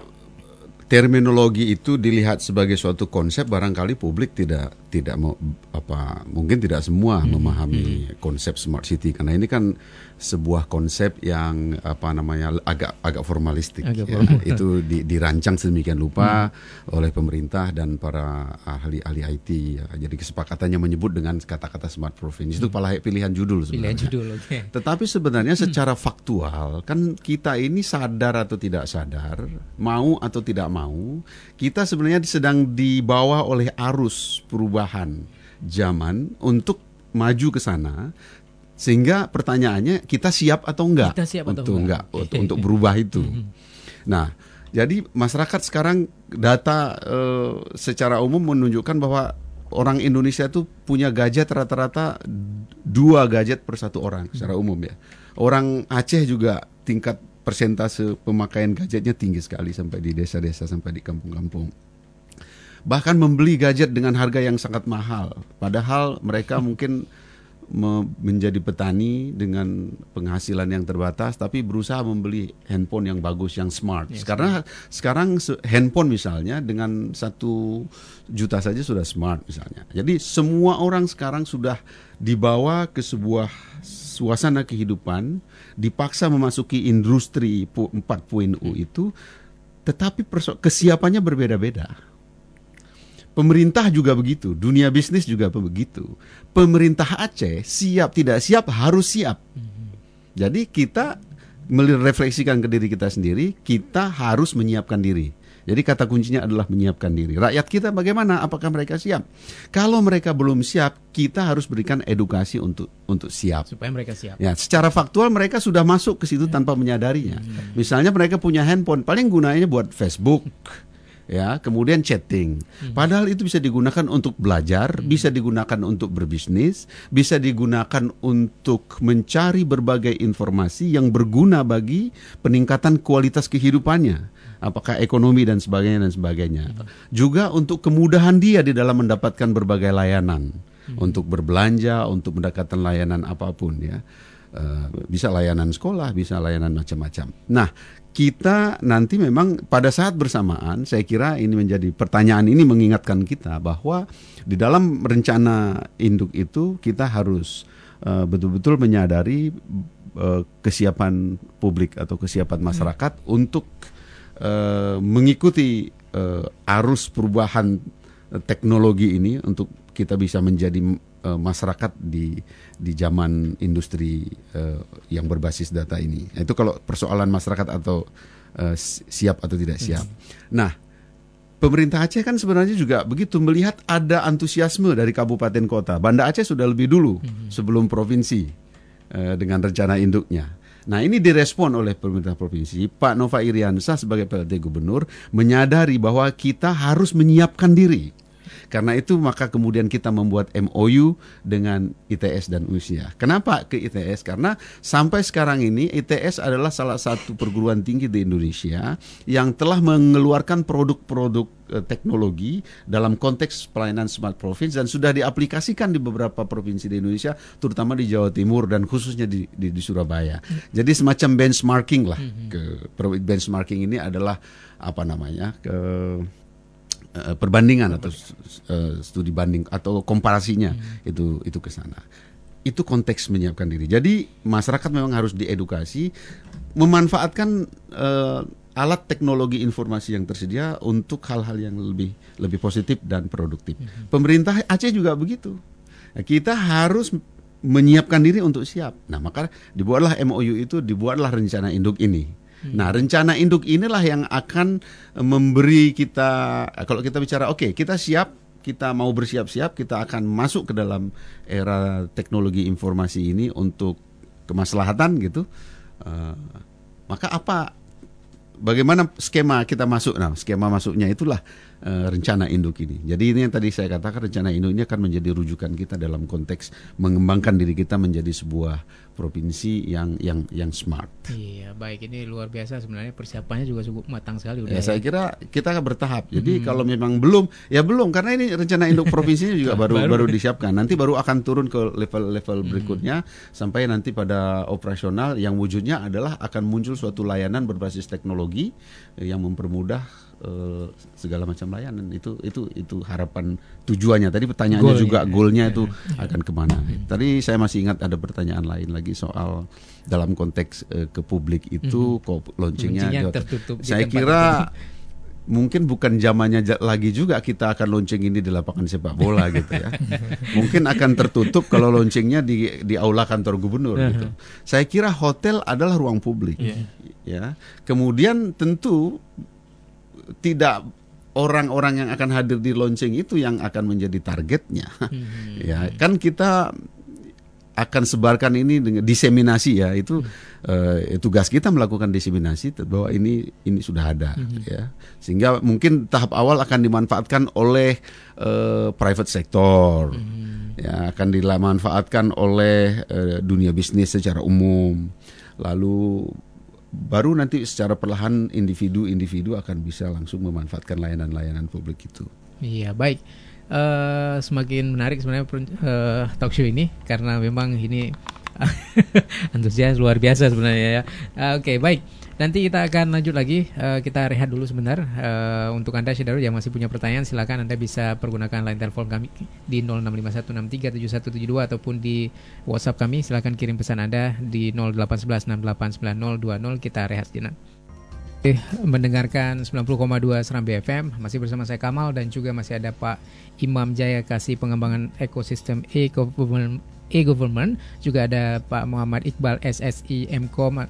D: terminologi itu dilihat sebagai suatu konsep barangkali publik tidak tidak mau apa mungkin tidak semua hmm. memahami hmm. konsep Smart City karena ini kan sebuah konsep yang apa namanya agak agak formalistik agak ya. Formal. Itu di, dirancang sedemikian rupa hmm. oleh pemerintah dan para ahli-ahli I T ya. Jadi kesepakatannya menyebut dengan kata-kata Smart Province hmm. itu malah pilihan judul sebenarnya. Pilihan judul, okay. Tetapi sebenarnya secara hmm. faktual kan kita ini sadar atau tidak sadar, mau atau tidak mau, kita sebenarnya sedang dibawa oleh arus perubahan zaman untuk maju ke sana. Sehingga pertanyaannya kita siap atau enggak
A: kita siap
D: untuk
A: atau enggak,
D: enggak untuk, untuk berubah itu. Nah, jadi masyarakat sekarang data uh, secara umum menunjukkan bahwa orang Indonesia itu punya gadget rata-rata dua gadget per satu orang secara umum ya. Orang Aceh juga tingkat persentase pemakaian gadgetnya tinggi sekali sampai di desa-desa sampai di kampung-kampung. Bahkan membeli gadget dengan harga yang sangat mahal. Padahal mereka mungkin menjadi petani dengan penghasilan yang terbatas tapi berusaha membeli handphone yang bagus, yang smart. Yes, karena sekarang handphone misalnya dengan satu juta saja sudah smart misalnya. Jadi semua orang sekarang sudah dibawa ke sebuah suasana kehidupan, dipaksa memasuki industri empat titik nol itu, tetapi perso- kesiapannya berbeda-beda. Pemerintah juga begitu, dunia bisnis juga begitu. Pemerintah Aceh siap tidak siap harus siap. Jadi kita merefleksikan ke diri kita sendiri, kita harus menyiapkan diri. Jadi kata kuncinya adalah menyiapkan diri. Rakyat kita bagaimana? Apakah mereka siap? Kalau mereka belum siap, kita harus berikan edukasi untuk untuk siap.
A: Supaya mereka siap.
D: Ya, secara faktual mereka sudah masuk ke situ tanpa menyadarinya. Hmm. Misalnya mereka punya handphone, paling gunanya buat Facebook. Ya, kemudian chatting. Padahal itu bisa digunakan untuk belajar, hmm. bisa digunakan untuk berbisnis, bisa digunakan untuk mencari berbagai informasi yang berguna bagi peningkatan kualitas kehidupannya, apakah ekonomi dan sebagainya dan sebagainya. Hmm. Juga untuk kemudahan dia di dalam mendapatkan berbagai layanan, hmm. untuk berbelanja, untuk mendapatkan layanan apapun ya. Uh, bisa layanan sekolah, bisa layanan macam-macam. Nah, kita nanti memang pada saat bersamaan, saya kira ini menjadi pertanyaan ini mengingatkan kita bahwa di dalam rencana induk itu kita harus uh, betul-betul menyadari uh, kesiapan publik atau kesiapan masyarakat hmm. untuk uh, mengikuti uh, arus perubahan teknologi ini untuk kita bisa menjadi uh, masyarakat di di zaman industri uh, yang berbasis data ini. Nah, itu kalau persoalan masyarakat atau uh, siap atau tidak siap. Hmm. Nah, pemerintah Aceh kan sebenarnya juga begitu melihat ada antusiasme dari kabupaten kota. Banda Aceh sudah lebih dulu hmm. sebelum provinsi uh, dengan rencana induknya. Nah, ini direspon oleh pemerintah provinsi. Pak Nova Iriansah sebagai P L T Gubernur menyadari bahwa kita harus menyiapkan diri. Karena itu maka kemudian kita membuat M O U dengan I T S dan U S I A. Kenapa ke I T S? Karena sampai sekarang ini I T S adalah salah satu perguruan tinggi di Indonesia yang telah mengeluarkan produk-produk eh, teknologi dalam konteks pelayanan smart province dan sudah diaplikasikan di beberapa provinsi di Indonesia, terutama di Jawa Timur dan khususnya di, di, di Surabaya. Hmm. Jadi semacam benchmarking lah. Hmm. Ke, benchmarking ini adalah apa namanya? Ke Uh, perbandingan atau uh, studi banding atau komparasinya hmm. itu itu ke sana. Itu konteks menyiapkan diri. Jadi masyarakat memang harus diedukasi memanfaatkan uh, alat teknologi informasi yang tersedia untuk hal-hal yang lebih lebih positif dan produktif. Hmm. Pemerintah Aceh juga begitu. Nah, kita harus menyiapkan diri untuk siap. Nah, maka dibuatlah M O U itu, dibuatlah rencana induk ini. Nah, rencana induk inilah yang akan memberi kita, kalau kita bicara oke, okay, kita siap, kita mau bersiap-siap, kita akan masuk ke dalam era teknologi informasi ini untuk kemaslahatan gitu. Uh, maka apa, bagaimana skema kita masuk? Nah, skema masuknya itulah uh, rencana induk ini. Jadi ini yang tadi saya katakan, rencana induk ini akan menjadi rujukan kita dalam konteks mengembangkan diri kita menjadi sebuah provinsi yang yang yang smart.
A: Iya, baik, ini luar biasa sebenarnya, persiapannya juga cukup matang sekali udah.
D: Ya, ya. Saya kira kita bertahap. Jadi hmm. kalau memang belum, ya belum, karena ini rencana induk provinsinya juga baru baru disiapkan. Nanti baru akan turun ke level-level berikutnya hmm. sampai nanti pada operasional yang wujudnya adalah akan muncul suatu layanan berbasis teknologi yang mempermudah uh, segala macam layanan. Itu itu itu harapan tujuannya. Tadi pertanyaannya goal, juga ya. Goalnya itu ya. Akan kemana. Hmm. Tadi saya masih ingat ada pertanyaan lain lagi soal dalam konteks uh, ke publik itu hmm. kok launchingnya tertutup. Saya kira mungkin bukan zamannya lagi juga kita akan launching ini di lapangan sepak bola gitu ya. Mungkin akan tertutup kalau launchingnya di di aula kantor gubernur gitu. Saya kira hotel adalah ruang publik. Yeah. Ya. Kemudian tentu tidak orang-orang yang akan hadir di launching itu yang akan menjadi targetnya. Hmm. Ya, kan kita akan sebarkan ini dengan diseminasi ya, itu hmm. uh, tugas kita melakukan diseminasi bahwa ini ini sudah ada hmm. ya, sehingga mungkin tahap awal akan dimanfaatkan oleh uh, private sector hmm. ya, akan dimanfaatkan oleh uh, dunia bisnis secara umum, lalu baru nanti secara perlahan individu-individu akan bisa langsung memanfaatkan layanan-layanan publik itu. Iya, baik.
A: Uh, semakin menarik sebenarnya uh, talk show ini karena memang ini antusias luar biasa sebenarnya ya. Uh, Oke, okay, baik. Nanti kita akan lanjut lagi. Uh, kita rehat dulu sebentar. Uh, untuk Anda Syederul yang masih punya pertanyaan, silakan Anda bisa pergunakan line telepon kami di nol enam lima satu enam tiga tujuh satu tujuh dua ataupun di WhatsApp kami. Silakan kirim pesan Anda di nol delapan satu satu enam delapan sembilan nol dua nol. Kita rehat sejenak. Mendengarkan sembilan puluh koma dua Serambi F M, masih bersama saya Kamal dan juga masih ada Pak Imam Jaya Kasih pengembangan ekosistem e-government, e-government. Juga ada Pak Muhammad Iqbal S S I M Kom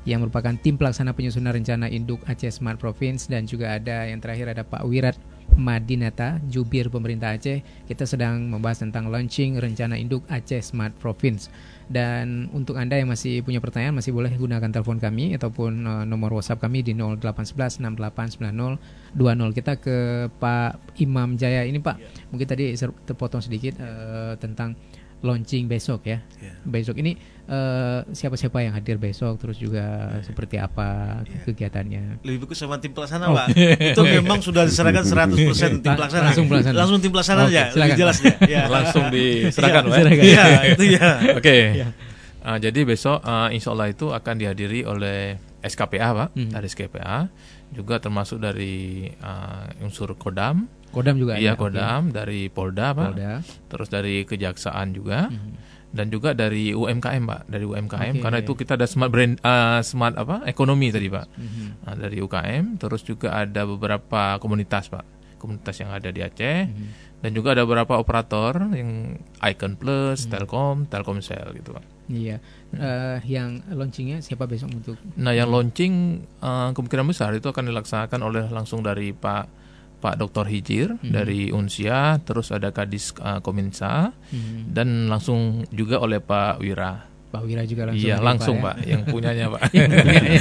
A: yang merupakan tim pelaksana penyusunan rencana induk Aceh Smart Province, dan juga ada yang terakhir ada Pak Wirat Madinata, jubir pemerintah Aceh. Kita sedang membahas tentang launching rencana induk Aceh Smart Province. Dan untuk Anda yang masih punya pertanyaan, masih boleh gunakan telepon kami ataupun uh, nomor WhatsApp kami di nol delapan satu satu enam delapan sembilan nol dua nol. Kita ke Pak Imam Jaya ini, Pak. Mungkin tadi terpotong sedikit uh, tentang launching besok ya. Yeah. Besok ini uh, siapa-siapa yang hadir besok, terus juga yeah. seperti apa yeah. kegiatannya.
B: Lebih bagus sama tim pelaksana, oh. Pak. Itu memang sudah diserahkan seratus persen tim pelaksana.
A: Langsung pelaksana.
B: Langsung tim pelaksana aja, lebih jelas ya.
C: Ya. Langsung diserahkan, Pak.
B: Iya, itu ya.
C: Oke. Uh, jadi besok uh, insya Allah itu akan dihadiri oleh S K P A, Pak, hmm. dari S K P A, juga termasuk dari uh, unsur Kodam.
A: Kodam juga
C: iya,
A: ada.
C: Kodam,
A: okay.
C: dari Polda, Pak.
A: Polda.
C: Terus dari Kejaksaan juga. Hmm. Dan juga dari U M K M, Pak, dari U M K M, okay. Karena itu kita ada smart brand, uh, smart apa, ekonomi tadi, Pak. Hmm. Nah, dari U K M, terus juga ada beberapa komunitas, Pak, komunitas yang ada di Aceh, hmm. dan juga ada beberapa operator yang Icon Plus, hmm. Telkom, Telkomsel gitu, Pak.
A: Iya, uh, yang launchingnya siapa besok untuk?
C: Nah, yang launching uh, kemungkinan besar itu akan dilaksanakan oleh langsung dari Pak Pak Doktor Hijir hmm. dari Unsia, terus ada Kadis uh, Kominsa, hmm. dan langsung juga oleh Pak Wira.
A: Pak Wira juga langsung.
C: Iya, langsung Pak, ya? Pak, yang punyanya Pak. yang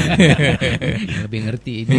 A: lebih ngerti ini.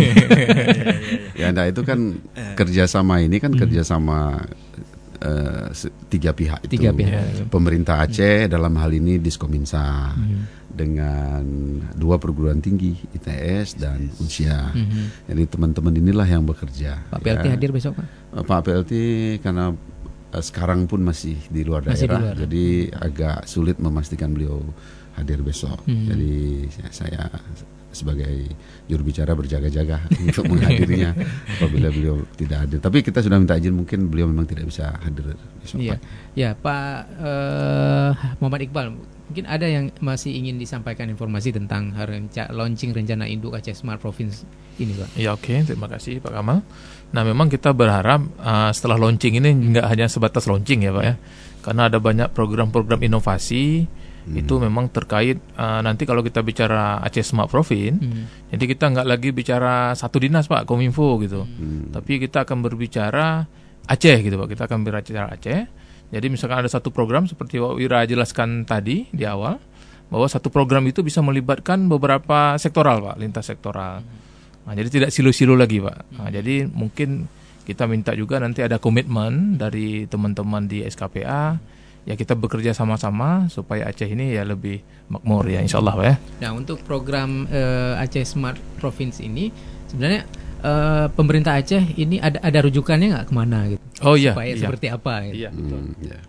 D: Ya, nah itu kan kerjasama ini kan hmm. kerjasama uh, tiga pihak itu.
A: Tiga pihak.
D: Pemerintah Aceh hmm. dalam hal ini Diskominsa. Hmm. dengan dua perguruan tinggi I T S dan Unsia. Mm-hmm. Jadi teman-teman inilah yang bekerja.
A: Pak P L T ya. Hadir besok, Pak?
D: Pak P L T karena uh, sekarang pun masih di luar masih daerah, di luar. Jadi agak sulit memastikan beliau hadir besok. Mm-hmm. Jadi saya, saya sebagai juru bicara berjaga-jaga untuk menghadirinya apabila beliau tidak hadir. Tapi kita sudah minta izin, mungkin beliau memang tidak bisa hadir besok.
A: Iya,
D: Pak.
A: ya Pak uh, Muhammad Iqbal. Mungkin ada yang masih ingin disampaikan informasi tentang renca- launching rencana induk Aceh Smart Province ini, Pak.
C: Ya, oke, okay. Terima kasih Pak Kamal. Nah, memang kita berharap uh, setelah launching ini nggak hanya sebatas launching ya, Pak ya, karena ada banyak program-program inovasi hmm. itu memang terkait uh, nanti kalau kita bicara Aceh Smart Province, hmm. jadi kita nggak lagi bicara satu dinas, Pak, Kominfo gitu, hmm. tapi kita akan berbicara Aceh gitu, Pak. Kita akan berbicara Aceh. Jadi misalkan ada satu program seperti Pak Wira jelaskan tadi di awal, bahwa satu program itu bisa melibatkan beberapa sektoral, Pak, lintas sektoral. Nah, jadi tidak silo-silo lagi, Pak. Nah, jadi mungkin kita minta juga nanti ada komitmen dari teman-teman di S K P A, ya kita bekerja sama-sama supaya Aceh ini ya lebih makmur ya, insya Allah, Pak ya.
A: Nah, untuk program uh, Aceh Smart Province ini sebenarnya Uh, pemerintah Aceh ini ada ada rujukannya nggak kemana gitu?
C: Oh iya.
A: Supaya
C: iya.
A: seperti apa? Gitu.
C: Iya. Betul.
D: Hmm, ya.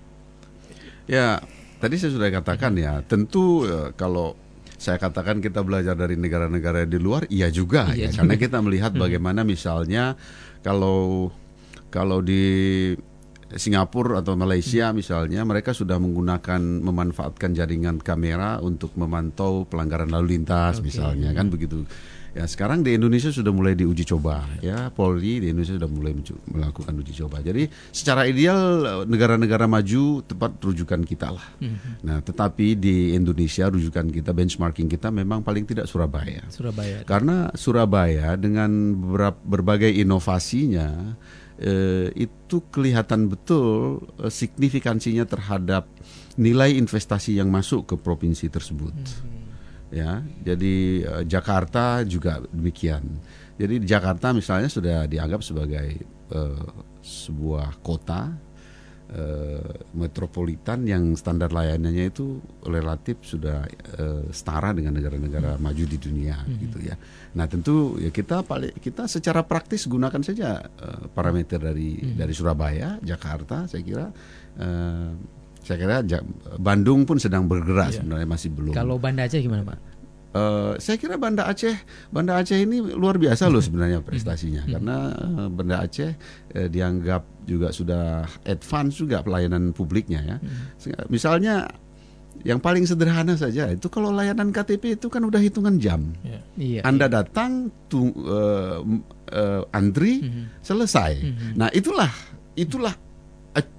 D: ya, tadi saya sudah katakan ya, tentu uh, kalau saya katakan kita belajar dari negara-negara di luar, iya juga iya ya, juga. Karena kita melihat bagaimana misalnya kalau kalau di Singapura atau Malaysia misalnya, mereka sudah menggunakan memanfaatkan jaringan kamera untuk memantau pelanggaran lalu lintas, okay. misalnya kan begitu. Ya, sekarang di Indonesia sudah mulai diuji coba, ya Polri di Indonesia sudah mulai melakukan uji coba. Jadi secara ideal negara-negara maju tepat rujukan kita lah. Mm-hmm. Nah, tetapi di Indonesia rujukan kita, benchmarking kita memang paling tidak Surabaya.
A: Surabaya.
D: Karena Surabaya dengan berbagai inovasinya eh, itu kelihatan betul eh, signifikansinya terhadap nilai investasi yang masuk ke provinsi tersebut. Mm-hmm. Ya, jadi uh, Jakarta juga demikian. Jadi Jakarta misalnya sudah dianggap sebagai uh, sebuah kota uh, metropolitan yang standar layanannya itu relatif sudah uh, setara dengan negara-negara hmm. maju di dunia, hmm. gitu ya. Nah, tentu ya kita paling kita secara praktis gunakan saja uh, parameter dari hmm. dari Surabaya, Jakarta, saya kira. Uh, Saya kira Bandung pun sedang bergerak, iya. sebenarnya masih belum.
A: Kalau Banda Aceh gimana, Pak?
D: Uh, saya kira Banda Aceh, Banda Aceh ini luar biasa loh sebenarnya prestasinya, hmm. karena uh, Banda Aceh uh, dianggap juga sudah advance juga pelayanan publiknya ya. Hmm. Misalnya yang paling sederhana saja itu kalau layanan K T P itu kan udah hitungan jam. Yeah. Iya, Anda iya. datang, tung, uh, uh, antri, hmm. selesai. Hmm. Nah itulah itulah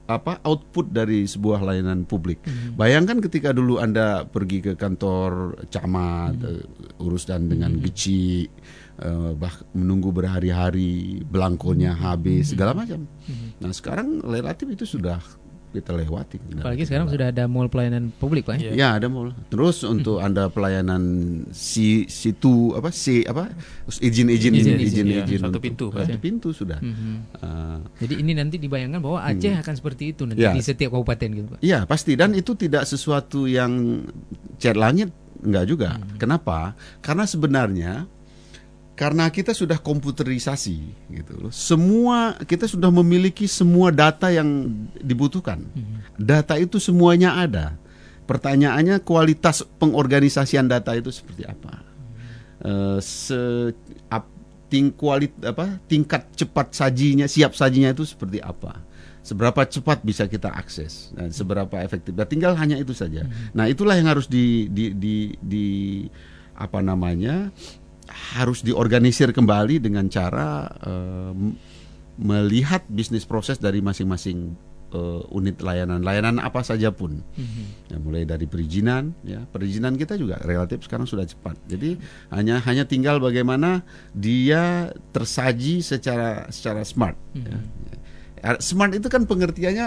D: apa output dari sebuah layanan publik. Hmm. Bayangkan ketika dulu Anda pergi ke kantor camat, hmm. uh, urus dan dengan hmm. geci, uh, bah menunggu berhari-hari, belangkonya hmm. habis, segala macam. Hmm. Nah sekarang relatif itu sudah kita lewati.
A: Apalagi sekarang sudah ada mall pelayanan publik, Pak.
D: Ya, ya ada mall. Terus untuk hmm. Anda pelayanan si situ apa si apa izin-izin izin-izin
C: ya, satu pintu,
D: satu pintu sudah.
A: Hmm. Uh, Jadi ini nanti dibayangkan bahwa Aceh hmm. akan seperti itu nanti
D: ya.
A: di setiap kabupaten gitu, Pak.
D: Iya, pasti, dan itu tidak sesuatu yang cat langit, enggak juga. Hmm. Kenapa? Karena sebenarnya karena kita sudah komputerisasi gitu loh. Semua kita sudah memiliki semua data yang dibutuhkan. Data itu semuanya ada. Pertanyaannya kualitas pengorganisasian data itu seperti apa? Uh, se ap, ting, kualit, apa, tingkat cepat sajinya, siap sajinya itu seperti apa? Seberapa cepat bisa kita akses dan seberapa efektif. Nah, tinggal hanya itu saja. Nah, itulah yang harus di di di, di apa namanya? harus diorganisir kembali dengan cara uh, melihat bisnis proses dari masing-masing uh, unit layanan, layanan apa saja pun, mm-hmm. ya, mulai dari perizinan, ya perizinan kita juga relatif sekarang sudah cepat. Jadi mm-hmm. hanya hanya tinggal bagaimana dia tersaji secara secara smart. Mm-hmm. Ya. Smart itu kan pengertiannya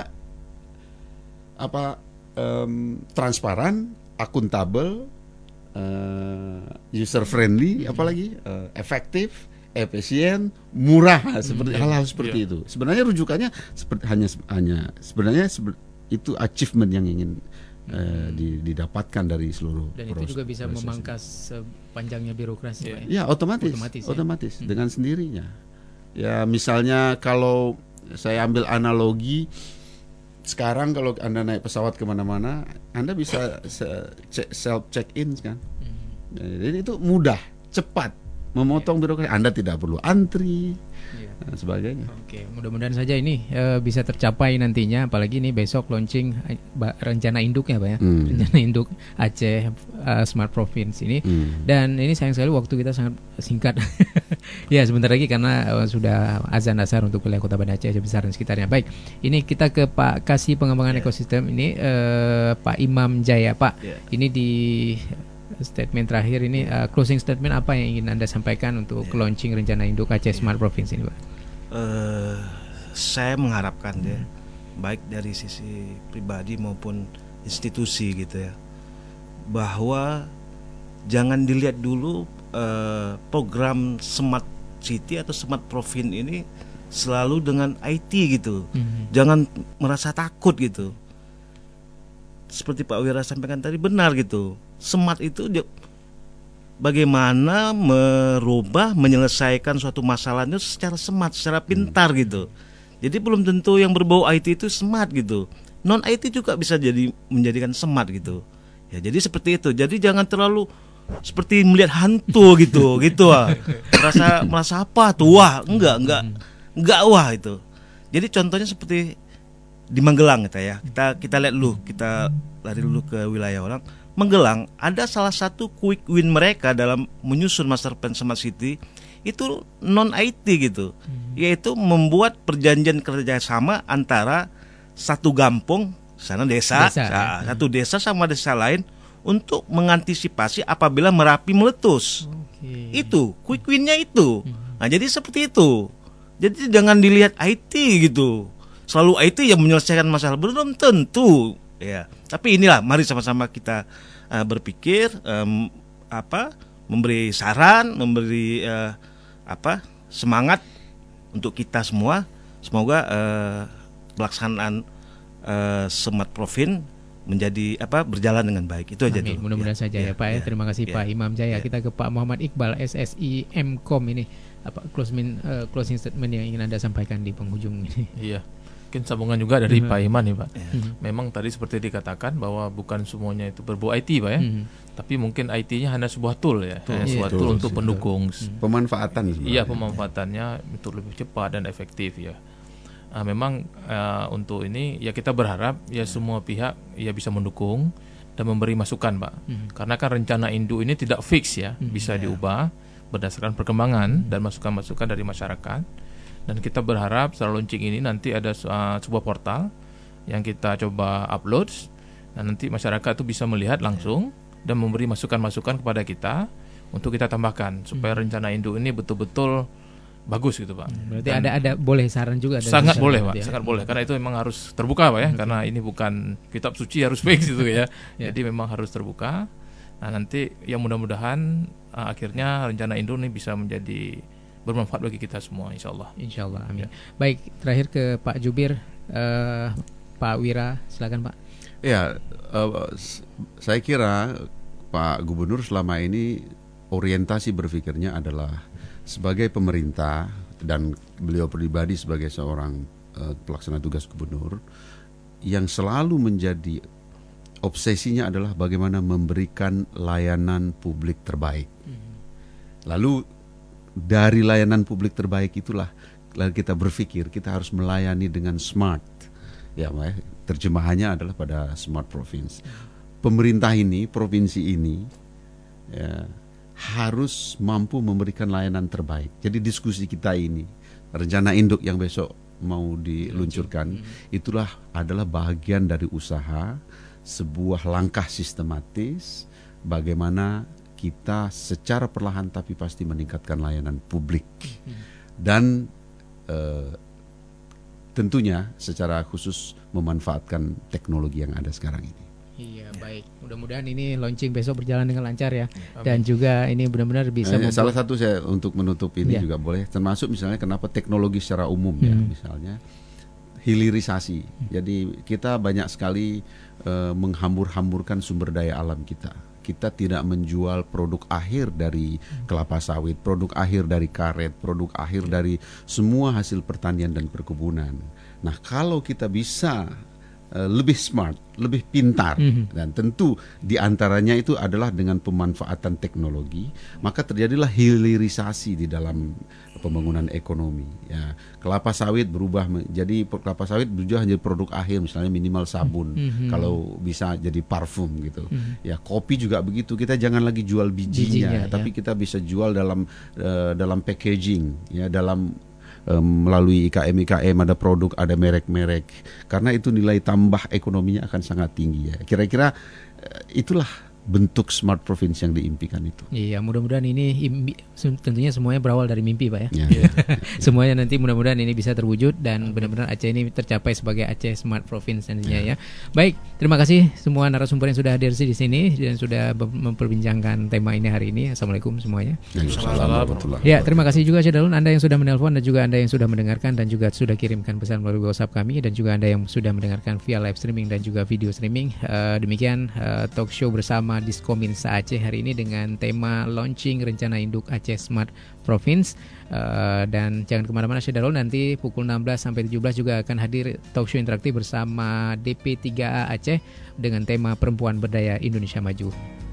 D: apa? Um, transparan, akuntabel. Uh, user friendly, hmm. apalagi uh, efektif, efisien, murah, hmm, seperti yeah, hal-hal seperti yeah. itu. Sebenarnya rujukannya seperti hanya hanya sebenarnya sebe- itu achievement yang ingin uh, hmm. di, didapatkan dari seluruh.
A: Dan proses, itu juga bisa proses. memangkas panjangnya birokrasi.
D: Yeah. Ya, otomatis, otomatis, ya? otomatis hmm. dengan sendirinya. Ya, misalnya kalau saya ambil analogi. Sekarang kalau Anda naik pesawat kemana-mana, Anda bisa self check-in kan. Hmm. Jadi itu mudah, cepat, memotong yeah. birokrasi. Anda tidak perlu antri yeah. dan sebagainya.
A: Oke, mudah-mudahan saja ini uh, bisa tercapai nantinya. Apalagi ini besok launching uh, rencana induknya, Pak ya, hmm. rencana induk Aceh uh, Smart Province ini. Hmm. Dan ini sayang sekali waktu kita sangat singkat. Ya, sebentar lagi karena uh, sudah azan asar untuk wilayah Kota Banda Aceh, Aceh Besar dan sekitarnya. Baik, ini kita ke Pak Kasih Pengembangan yeah. Ekosistem ini uh, Pak Imam Jaya, Pak. Yeah. Ini di statement terakhir ini uh, closing statement apa yang ingin Anda sampaikan untuk yeah. launching rencana induk Aceh Smart yeah. Province ini, Pak?
B: Uh, saya mengharapkan hmm. ya, baik dari sisi pribadi maupun institusi gitu ya, bahwa jangan dilihat dulu Uh, program Smart City atau Smart Province ini selalu dengan I T gitu. Mm-hmm. Jangan merasa takut gitu. Seperti Pak Wira sampaikan tadi, benar gitu. Smart itu dia, bagaimana merubah, menyelesaikan suatu masalah itu secara smart, secara pintar mm-hmm. gitu. Jadi belum tentu yang berbau I T itu smart gitu. Non I T juga bisa jadi menjadikan smart gitu. Ya, jadi seperti itu. Jadi jangan terlalu seperti melihat hantu gitu, gitu ah. Merasa merasa apa tuh? Wah, enggak, enggak, enggak wah itu. Jadi contohnya seperti di Magelang kita ya. Kita kita lihat dulu, kita lari dulu ke wilayah orang. Magelang ada salah satu quick win mereka dalam menyusun master plan Smart City itu non I T gitu, yaitu membuat perjanjian kerjasama antara satu kampung, sana desa, desa nah, ya. satu desa sama desa lain. Untuk mengantisipasi apabila Merapi meletus. Okay. Itu quick win-nya itu. Nah, jadi seperti itu. Jadi jangan dilihat I T gitu. Selalu I T yang menyelesaikan masalah, belum tentu ya. Tapi inilah, mari sama-sama kita uh, berpikir um, apa memberi saran, memberi uh, apa semangat untuk kita semua. Semoga uh, pelaksanaan uh, Smart Province menjadi apa berjalan dengan baik. Itu aja dulu.
A: Mudah-mudahan ya, saja ya, ya Pak ya. ya. Terima kasih ya, Pak Imam Jaya. Ya. Kita ke Pak Muhammad Iqbal S S I M-Kom ini. Apa closing uh, closing statement yang ingin Anda sampaikan di penghujung ini?
C: Iya. Mungkin sambungan juga dari mm-hmm. Pak Iman nih, Pak. Ya. Mm-hmm. Memang tadi seperti dikatakan bahwa bukan semuanya itu berbau I T, Pak ya. Mm-hmm. Tapi mungkin I T-nya hanya sebuah tool ya, hanya yeah. sebuah tool, tool untuk tool. pendukung mm-hmm.
D: pemanfaatan.
C: Iya, pemanfaatannya untuk lebih cepat dan efektif ya. Uh, memang uh, untuk ini ya kita berharap ya semua pihak ya bisa mendukung dan memberi masukan, Pak. Hmm. Karena kan rencana induk ini tidak fix ya, hmm. bisa yeah. diubah berdasarkan perkembangan hmm. dan masukan-masukan dari masyarakat. Dan kita berharap setelah launching ini nanti ada uh, sebuah portal yang kita coba upload, dan nanti masyarakat itu bisa melihat langsung dan memberi masukan-masukan kepada kita untuk kita tambahkan supaya hmm. rencana induk ini betul-betul bagus gitu Pak.
A: Berarti dan ada ada boleh saran juga.
C: Sangat boleh Pak, ya. sangat boleh karena itu memang harus terbuka Pak ya, hmm. karena ini bukan kitab suci harus fix gitu ya. ya. Jadi memang harus terbuka. Nah nanti ya mudah-mudahan uh, akhirnya rencana induk ini bisa menjadi bermanfaat bagi kita semua, insya Allah.
A: Insya Allah, amin. Ya. Baik, terakhir ke Pak Jubir, uh, Pak Wira, silakan Pak.
D: Ya, uh, saya kira Pak Gubernur selama ini orientasi berpikirnya adalah sebagai pemerintah dan beliau pribadi sebagai seorang uh, pelaksana tugas gubernur yang selalu menjadi obsesinya adalah bagaimana memberikan layanan publik terbaik. Hmm. Lalu dari layanan publik terbaik itulah lalu kita berpikir kita harus melayani dengan smart. Ya, terjemahannya adalah pada smart province. Pemerintah ini, provinsi ini ya, harus mampu memberikan layanan terbaik. Jadi diskusi kita ini, rencana induk yang besok mau diluncurkan, itulah adalah bagian dari usaha sebuah langkah sistematis bagaimana kita secara perlahan tapi pasti meningkatkan layanan publik dan eh, tentunya secara khusus memanfaatkan teknologi yang ada sekarang ini.
A: Iya, baik. Mudah-mudahan ini launching besok berjalan dengan lancar ya. Amin. Dan juga ini benar-benar bisa
D: eh, salah satu saya untuk menutup ini ya. juga boleh termasuk misalnya kenapa teknologi secara umum hmm. ya, misalnya hilirisasi. Hmm. Jadi kita banyak sekali uh, menghambur-hamburkan sumber daya alam kita. Kita tidak menjual produk akhir dari kelapa sawit, produk akhir dari karet, produk akhir dari semua hasil pertanian dan perkebunan. Nah, kalau kita bisa uh, lebih smart, lebih pintar, mm-hmm. dan tentu diantaranya itu adalah dengan pemanfaatan teknologi, maka terjadilah hilirisasi di dalam pembangunan ekonomi. Ya, kelapa sawit berubah menjadi kelapa sawit berubah menjadi produk akhir, misalnya minimal sabun, mm-hmm. kalau bisa jadi parfum gitu. Mm-hmm. Ya, kopi juga begitu. Kita jangan lagi jual bijinya, bijinya tapi ya. kita bisa jual dalam uh, dalam packaging, ya, dalam Um, melalui I K M I K M ada produk, ada merek-merek, karena itu nilai tambah ekonominya akan sangat tinggi ya. Kira-kira uh, itulah bentuk smart province yang diimpikan itu.
A: Iya, mudah-mudahan ini impi, tentunya semuanya berawal dari mimpi Pak ya. ya. Semuanya nanti mudah-mudahan ini bisa terwujud dan benar-benar Aceh ini tercapai sebagai Aceh Smart Province nantinya ya. ya. Baik, terima kasih semua narasumber yang sudah hadir di sini dan sudah memperbincangkan tema ini hari ini. Assalamualaikum semuanya.
D: Assalamualaikum.
A: Ya, terima kasih juga Syedalun Anda yang sudah menelpon dan juga Anda yang sudah mendengarkan dan juga sudah kirimkan pesan melalui WhatsApp kami dan juga Anda yang sudah mendengarkan via live streaming dan juga video streaming. Uh, demikian uh, talk show bersama Diskominsa Aceh hari ini dengan tema launching rencana induk Aceh Smart Province, uh, dan jangan kemana-mana Syedalul, nanti pukul enam belas sampai tujuh belas juga akan hadir talk show interaktif bersama D P tiga A Aceh dengan tema Perempuan Berdaya Indonesia Maju.